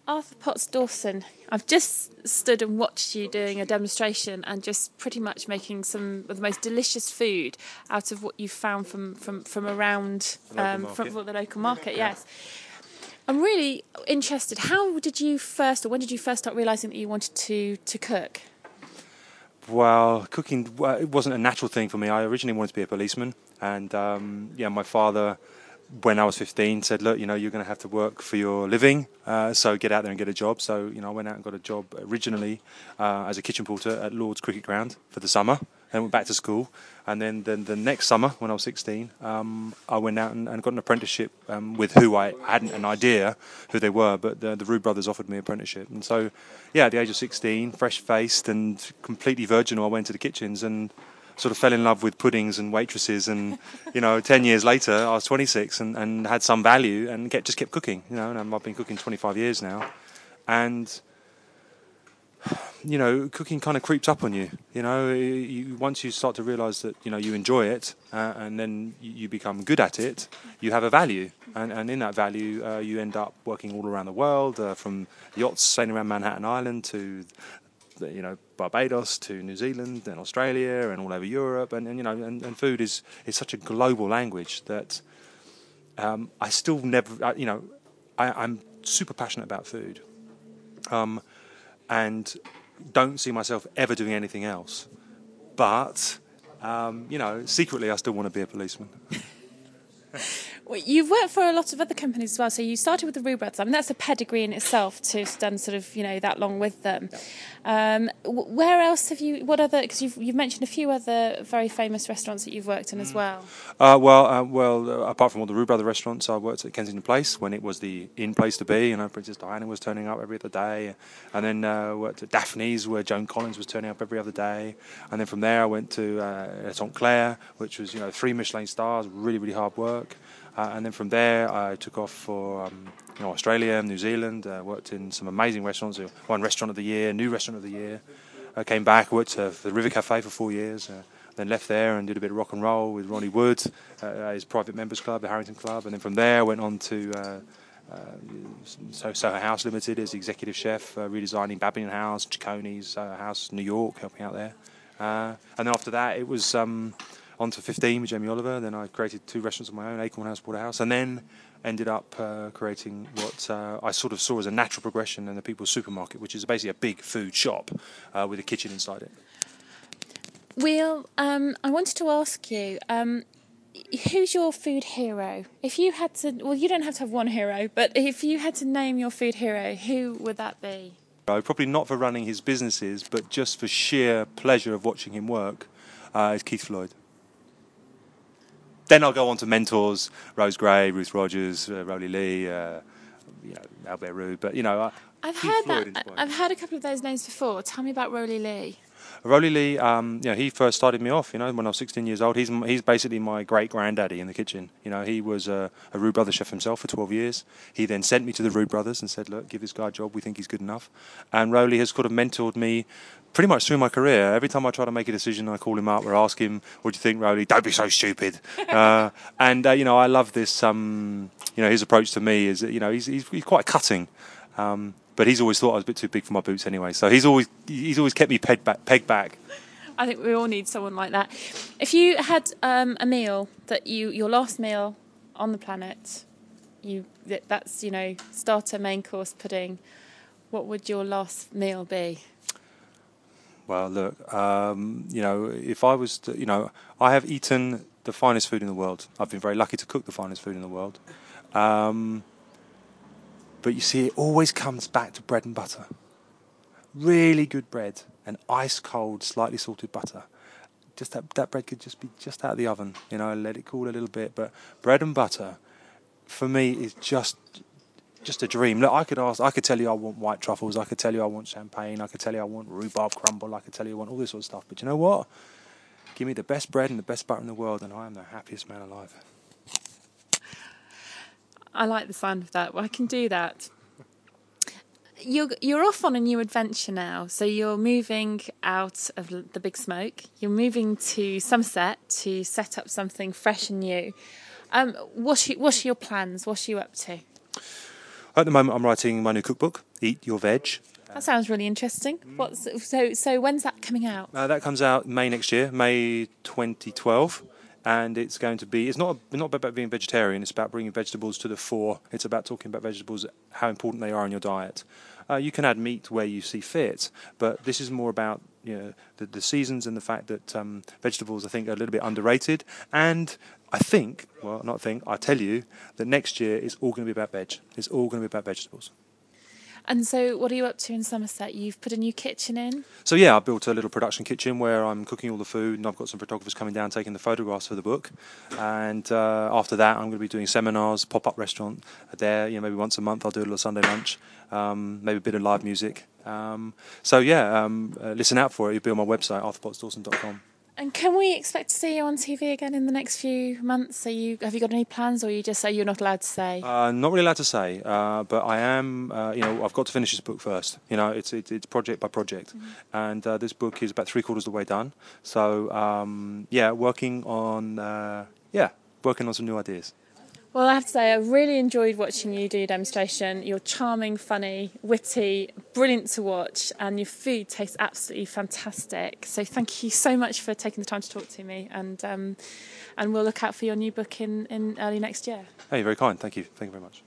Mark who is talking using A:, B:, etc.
A: Arthur Potts Dawson, I've just stood and watched you doing a demonstration and just pretty much making some of the most delicious food out of what you've found from around from the local market. Yes, I'm really interested. How did you first, or when did you first start realising that you wanted to cook?
B: Well, cooking, it wasn't a natural thing for me. I originally wanted to be a policeman, and my father, when I was 15, said, look, you're going to have to work for your living, so get out there and get a job. So, I went out and got a job originally as a kitchen porter at Lord's Cricket Ground for the summer, then went back to school. And then the next summer, when I was 16, I went out and got an apprenticeship with who I hadn't an idea who they were, but the Roux brothers offered me an apprenticeship. And so, at the age of 16, fresh-faced and completely virginal, I went to the kitchens and sort of fell in love with puddings and waitresses, and 10 years later I was 26 and had some value and just kept cooking, and I've been cooking 25 years now, and cooking kind of creeps up on you. Once you start to realise that you enjoy it, and then you become good at it, you have a value, and in that value you end up working all around the world, from yachts sailing around Manhattan Island to Barbados to New Zealand and Australia and all over Europe, and food is such a global language that I still never, I'm super passionate about food, and don't see myself ever doing anything else. But secretly I still want to be a policeman.
A: Well, you've worked for a lot of other companies as well. So you started with the Roux brothers. I mean, that's a pedigree in itself to have done sort of that long with them. Where else have you? What other? Because you've mentioned a few other very famous restaurants that you've worked in as well.
B: Apart from all the Roux brother restaurants, I worked at Kensington Place when it was the in place to be. Princess Diana was turning up every other day, and then worked at Daphne's where Joan Collins was turning up every other day, and then from there I went to St Clair, which was 3 Michelin stars, really really hard work. And then from there, I took off for Australia, New Zealand. Worked in some amazing restaurants. Won Restaurant of the Year, new Restaurant of the Year. Came back, worked for the River Cafe for 4 years. Then left there and did a bit of rock and roll with Ronnie Wood, his private members club, the Harrington Club. And then from there, went on to Soho House Limited as executive chef, redesigning Babylon House, Cicconi's, Soho House, New York, helping out there. And then after that, it was on to 15 with Jamie Oliver. Then I created 2 restaurants of my own, Acorn House, Porterhouse, and then ended up creating what I sort of saw as a natural progression in the People's Supermarket, which is basically a big food shop with a kitchen inside it.
A: Will, I wanted to ask you, who's your food hero? If you had to, well, you don't have to have one hero, but if you had to name your food hero, who would that be?
B: Probably not for running his businesses, but just for sheer pleasure of watching him work, is Keith Floyd. Then I'll go on to mentors: Rose Gray, Ruth Rogers, Rolly Lee, Albert Roux. But
A: I've heard a couple of those names before. Tell me about Rolly Lee.
B: Rolly Lee, he first started me off, when I was 16 years old. He's basically my great-granddaddy in the kitchen. He was a Roux Brothers chef himself for 12 years. He then sent me to the Roux Brothers and said, look, give this guy a job. We think he's good enough. And Rolly has kind of mentored me pretty much through my career. Every time I try to make a decision, I call him up or ask him, what do you think, Rolly? Don't be so stupid. I love this, his approach to me is that, he's quite cutting. But he's always thought I was a bit too big for my boots anyway. So he's always kept me pegged back.
A: I think we all need someone like that. If you had a meal that your last meal on the planet, that's starter, main course, pudding, what would your last meal be?
B: Well, look, if I was to, I have eaten the finest food in the world. I've been very lucky to cook the finest food in the world. But you see, it always comes back to bread and butter. Really good bread and ice cold, slightly salted butter. Just that bread could just be just out of the oven, let it cool a little bit. But bread and butter, for me, is just a dream. Look, I could tell you I want white truffles. I could tell you I want champagne. I could tell you I want rhubarb crumble. I could tell you I want all this sort of stuff. But you know what? Give me the best bread and the best butter in the world, and I am the happiest man alive.
A: I like the sound of that. Well, I can do that. You're off on a new adventure now. So you're moving out of the Big Smoke. You're moving to Somerset to set up something fresh and new. What's your plans? What are you up to?
B: At the moment, I'm writing my new cookbook, Eat Your Veg.
A: That sounds really interesting. So when's that coming out?
B: That comes out May next year, May 2012. And it's going to be, it's not about being vegetarian, it's about bringing vegetables to the fore. It's about talking about vegetables, how important they are in your diet. You can add meat where you see fit, but this is more about the seasons and the fact that vegetables, I think, are a little bit underrated. And I tell you that next year it's all going to be about veg. It's all going to be about vegetables.
A: And so what are you up to in Somerset? You've put a new kitchen in?
B: So yeah, I built a little production kitchen where I'm cooking all the food, and I've got some photographers coming down taking the photographs for the book. And after that, I'm going to be doing seminars, pop-up restaurant there. Maybe once a month I'll do a little Sunday lunch, maybe a bit of live music. Listen out for it. It'll be on my website, arthurpottsdawson.com.
A: And can we expect to see you on TV again in the next few months? Have you got any plans, or you just say you're not allowed to say?
B: Not really allowed to say, but I am. I've got to finish this book first. It's project by project, and this book is about 3/4 of the way done. So working on some new ideas.
A: Well, I have to say, I really enjoyed watching you do your demonstration. You're charming, funny, witty, brilliant to watch, and your food tastes absolutely fantastic. So thank you so much for taking the time to talk to me, and we'll look out for your new book in early next year.
B: Hey, you're very kind. Thank you. Thank you very much.